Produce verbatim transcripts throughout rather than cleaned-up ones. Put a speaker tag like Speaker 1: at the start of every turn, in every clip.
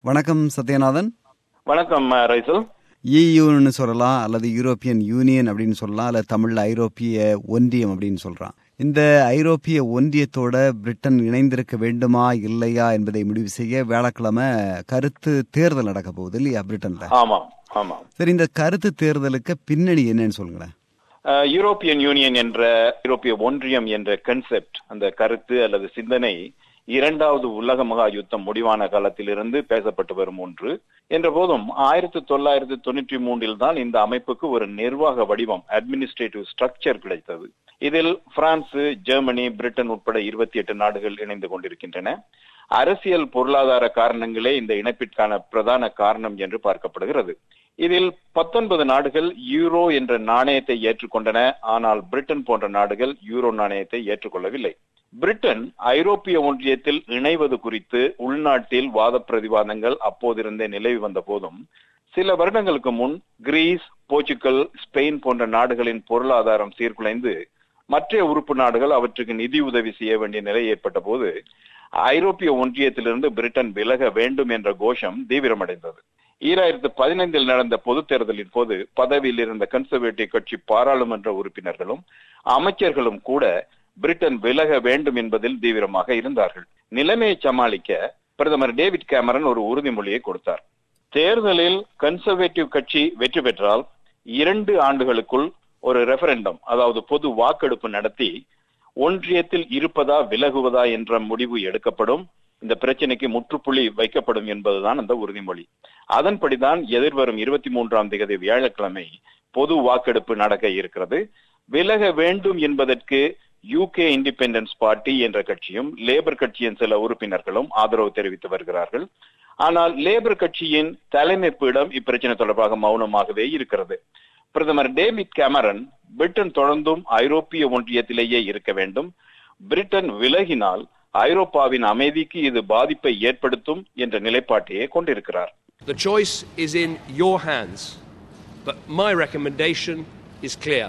Speaker 1: வணக்கம் சத்யநாதன்.
Speaker 2: வணக்கம் ரைசல்.
Speaker 1: இயூன்னு சொல்லலாம், அல்லது யூரோப்பியன் யூனியன் அப்படின்னு சொல்லலாம், அல்லது தமிழ்ல ஐரோப்பிய ஒன்றியம் அப்படின்னு சொல்றான். இந்த ஐரோப்பிய ஒன்றியத்தோட பிரிட்டன் இணைந்திருக்க வேண்டுமா இல்லையா என்பதை முடிவு செய்ய வியாழக்கிழமை கருத்து தேர்தல் நடக்க போகுது இல்லையா பிரிட்டன்ல?
Speaker 2: ஆமாம் ஆமாம்.
Speaker 1: சரி, இந்த கருத்து தேர்தலுக்கு பின்னணி என்னன்னு சொல்லுங்களேன்.
Speaker 2: யூரோப்பியன் யூனியன் என்ற ஐரோப்பிய ஒன்றியம் என்ற கன்செப்ட், அந்த கருத்து அல்லது சிந்தனை இரண்டாவது உலக மகா யுத்தம் முடிவான காலத்திலிருந்து பேசப்பட்டு வரும் ஒன்று என்ற போதும் ஆயிரத்தி தொள்ளாயிரத்தி தொண்ணூற்றி மூன்றில் தான் இந்த அமைப்புக்கு ஒரு நிர்வாக வடிவம், அட்மினிஸ்ட்ரேட்டிவ் ஸ்ட்ரக்சர் கிடைத்தது. இதில் பிரான்ஸ், ஜெர்மனி, பிரிட்டன் உட்பட இருபத்தி எட்டு நாடுகள் இணைந்து கொண்டிருக்கின்றன. அரசியல் பொருளாதார காரணங்களே இந்த இணைப்பிற்கான பிரதான காரணம் என்று பார்க்கப்படுகிறது. இதில் பத்தொன்பது நாடுகள் யூரோ என்ற நாணயத்தை ஏற்றுக்கொண்டன. ஆனால் பிரிட்டன் போன்ற நாடுகள் யூரோ நாணயத்தை ஏற்றுக்கொள்ளவில்லை. பிரிட்டன் ஐரோப்பிய ஒன்றியத்தில் இணைவது குறித்து உள்நாட்டில் வாத பிரதிவாதங்கள் அப்போதிருந்தே நிலவி வந்த போதும், சில வருடங்களுக்கு முன் கிரீஸ், போர்ச்சுகல், ஸ்பெயின் போன்ற நாடுகளின் பொருளாதாரம் சீர்குலைந்து மற்ற உறுப்பு நாடுகள் அவற்றுக்கு நிதி உதவி செய்ய வேண்டிய நிலை ஏற்பட்ட போது ஐரோப்பிய ஒன்றியத்திலிருந்து பிரிட்டன் விலக வேண்டும் என்ற கோஷம் தீவிரமடைந்தது. ஈராயிரத்து பதினைந்தில் நடந்த பொது தேர்தலின் போது பதவியில் இருந்த கன்சர்வேட்டிவ் கட்சி பாராளுமன்ற உறுப்பினர்களும் அமைச்சர்களும் கூட பிரிட்டன் விலக வேண்டும் என்பதில் தீவிரமாக இருந்தார்கள். நிலைமையை சமாளிக்க பிரதமர் டேவிட் கேமரன் ஒரு உறுதிமொழியை கொடுத்தார். தேர்தலில் கன்சர்வேட்டிவ் கட்சி வெற்றி பெற்றால் இரண்டு ஆண்டுகளுக்குள் ஒரு ரெஃபரண்டம், அதாவது பொது வாக்கெடுப்பு நடத்தி ஒன்றியத்தில் இருப்பதா விலகுவதா என்ற முடிவு எடுக்கப்படும். இந்த பிரச்சனைக்கு முற்றுப்புள்ளி வைக்கப்படும் என்பதுதான் அந்த உறுதிமொழி. அதன்படிதான் எதிர்வரும் இருபத்தி மூன்றாம் தேதி வியாழக்கிழமை பொது வாக்கெடுப்பு நடக்க இருக்கிறது. விலக வேண்டும் என்பதற்கு யூகே இண்டிபெண்டன்ஸ் பார்ட்டி என்ற கட்சியும் லேபர் கட்சியின் சில உறுப்பினர்களும் ஆதரவு தெரிவித்து வருகிறார்கள். ஆனால் லேபர் கட்சியின் தலைமை பீடம் இப்பிரச்சனை தொடர்பாக மௌனமாகவே இருக்கிறது. பிரதமர் டேவிட் கேமரன் பிரிட்டன் தொடர்ந்தும் ஐரோப்பிய ஒன்றியத்திலேயே இருக்க வேண்டும், பிரிட்டன் விலகினால் ஐரோப்பாவின் அமைதிக்கு இது பாதிப்பை ஏற்படுத்தும் என்ற நிலைப்பாட்டையே கொண்டிருக்கிறார்.
Speaker 3: The choice is in your hands, but my recommendation is clear.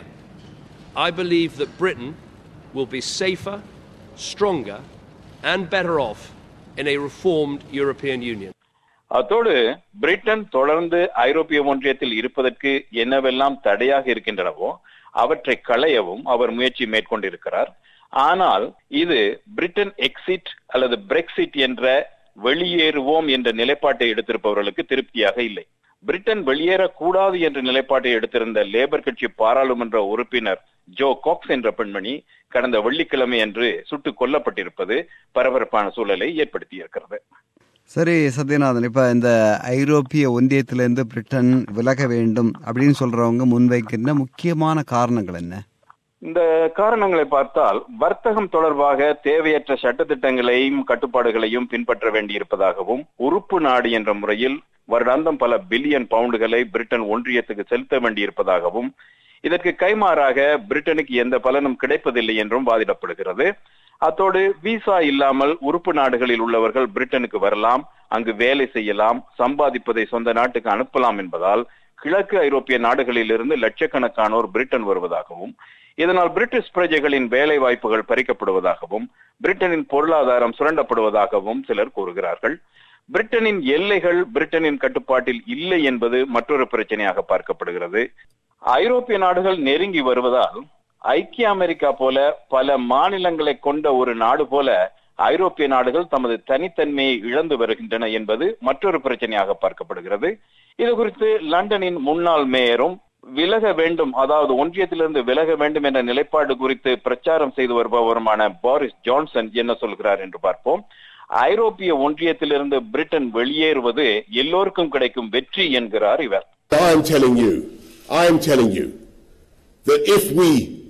Speaker 3: I believe that Britain will be safer, stronger and better off in a reformed European Union.
Speaker 2: அதோடு பிரிட்டன் தொடர்ந்து ஐரோப்பிய ஒன்றியத்தில் இருப்பதற்கு என்னவெல்லாம் தடையாக இருக்கின்றனவோ அவற்றை களையவும் அவர் முயற்சி மேற்கொண்டிருக்கிறார். ஆனால் இது பிரிட்டன் எக்ஸிட் அல்லது பிரெக்சிட் என்ற வெளியேறுவோம் என்ற நிலைப்பாட்டை எடுத்திருப்பவர்களுக்கு திருப்தியாக இல்லை. பிரிட்டன் வெளியேறக்கூடாது என்ற நிலைப்பாட்டை எடுத்திருந்த லேபர் கட்சி பாராளுமன்ற உறுப்பினர் ஜோ காக்ஸ் என்ற பெண்மணி கடந்த வெள்ளிக்கிழமை அன்று சுட்டுக் கொல்லப்பட்டிருப்பது பரபரப்பான சூழலை ஏற்படுத்தி இருக்கிறது.
Speaker 1: சரி சத்யநாதன், இப்ப இந்த ஐரோப்பிய ஒன்றியத்திலிருந்து பிரிட்டன் விலக வேண்டும் அப்படின்னு சொல்றவங்க முன்வைக்கின்ற முக்கியமான காரணங்கள் என்ன?
Speaker 2: இந்த காரணங்களை பார்த்தால் வர்த்தகம் தொடர்பாக தேவையற்ற சட்டத்திட்டங்களையும் கட்டுப்பாடுகளையும் பின்பற்ற வேண்டியிருப்பதாகவும், உறுப்பு நாடு என்ற முறையில் வருடாந்தம் பல பில்லியன் பவுண்டுகளை பிரிட்டன் ஒன்றியத்துக்கு செலுத்த வேண்டியிருப்பதாகவும், இதற்கு கைமாறாக பிரிட்டனுக்கு எந்த பலனும் கிடைப்பதில்லை என்றும் வாதிடப்படுகிறது. அத்தோடு விசா இல்லாமல் உறுப்பு நாடுகளில் உள்ளவர்கள் பிரிட்டனுக்கு வரலாம், அங்கு வேலை செய்யலாம், சம்பாதிப்பதை சொந்த நாட்டுக்கு அனுப்பலாம் என்பதால் கிழக்கு ஐரோப்பிய நாடுகளில் இருந்து லட்சக்கணக்கானோர் பிரிட்டன் வருவதாகவும், இதனால் பிரிட்டிஷ் பிரஜைகளின் வேலை வாய்ப்புகள் பறிக்கப்படுவதாகவும், பிரிட்டனின் பொருளாதாரம் சுரண்டப்படுவதாகவும் சிலர் கூறுகிறார்கள். பிரிட்டனின் எல்லைகள் பிரிட்டனின் கட்டுப்பாட்டில் இல்லை என்பது மற்றொரு பிரச்சனையாக பார்க்கப்படுகிறது. ஐரோப்பிய நாடுகள் நெருங்கி வருவதால் ஐக்கிய அமெரிக்கா போல பல மாநிலங்களை கொண்ட ஒரு நாடு போல ஐரோப்பிய நாடுகள் தமது தனித்தன்மையை இழந்து வருகின்றன என்பது மற்றொரு பிரச்சனையாக பார்க்கப்படுகிறது. இது குறித்து லண்டனின் முன்னாள் மேயரும் விலக வேண்டும், அதாவது ஒன்றியத்திலிருந்து விலக வேண்டும் என்ற நிலைப்பாடு குறித்து பிரச்சாரம் செய்து வருபவருமான போரிஸ் ஜான்சன் என்ன சொல்கிறார் என்று பார்ப்போம். ஐரோப்பிய ஒன்றியத்திலிருந்து பிரிட்டன் வெளியேறுவது எல்லோருக்கும் கிடைக்கும் வெற்றி என்கிறார் இவர்.
Speaker 4: I am telling you, I am telling you that if we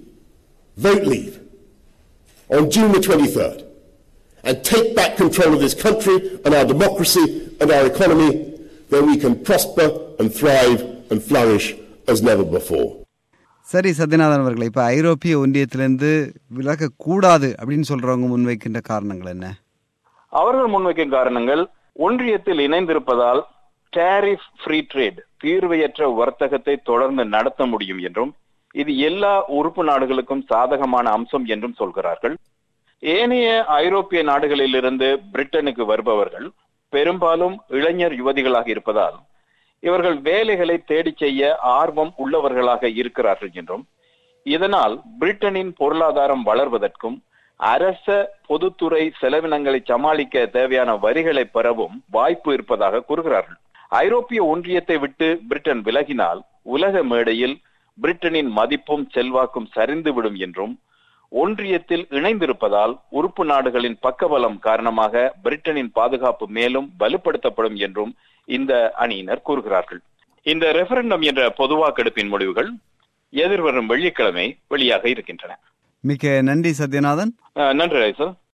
Speaker 4: vote leave on June the twenty-third and take back control of this country and our democracy and our economy, then we can prosper and thrive and flourish as never before.
Speaker 1: சரி சத்யநாதன் அவர்களே, இப்ப ஐரோப்பிய ஒன்றியத்திலிருந்து விலக கூடாது அப்படின்னு சொல்றவங்க முன்வைக்கின்ற காரணங்கள் என்ன?
Speaker 2: அவர்கள் முன்வைக்கும் காரணங்கள், ஒன்றியத்தில் இணைந்திருப்பதால் டாரிஃப் ஃப்ரீ ட்ரேட், தீர்வையற்ற வர்த்தகத்தை தொடர்ந்து நடத்த முடியும் என்றும், இது எல்லா உறுப்பு நாடுகளுக்கும் சாதகமான அம்சம் என்றும் சொல்கிறார்கள். ஏனைய ஐரோப்பிய நாடுகளில் இருந்து பிரிட்டனுக்கு வருபவர்கள் பெரும்பாலும் இளைஞர் யுவதிகளாக இருப்பதால் இவர்கள் வேலைகளை தேடி செய்ய ஆர்வம் உள்ளவர்களாக இருக்கிறார்கள் என்றும், இதனால் பிரிட்டனின் பொருளாதாரம் வளர்வதற்கும் அரச பொதுத்துறை செலவினங்களை சமாளிக்க தேவையான வரிகளை பெறவும் வாய்ப்பு இருப்பதாக கூறுகிறார்கள். ஐரோப்பிய ஒன்றியத்தை விட்டு பிரிட்டன் விலகினால் உலக மேடையில் பிரிட்டனின் மதிப்பும் செல்வாக்கும் சரிந்துவிடும் என்றும், ஒன்றியத்தில் இணைந்திருப்பதால் உறுப்பு நாடுகளின் பக்கபலம் காரணமாக பிரிட்டனின் பாதுகாப்பு மேலும் வலுப்படுத்தப்படும் என்றும் இந்த அணியினர் கூறுகிறார்கள். இந்த ரெஃபரண்டம் என்ற பொது வாக்கெடுப்பின் முடிவுகள் எதிர்வரும் வெள்ளிக்கிழமை வெளியாக இருக்கின்றன.
Speaker 1: மிக்க நன்றி சத்யநாதன்.
Speaker 2: நன்றி ரைசல்.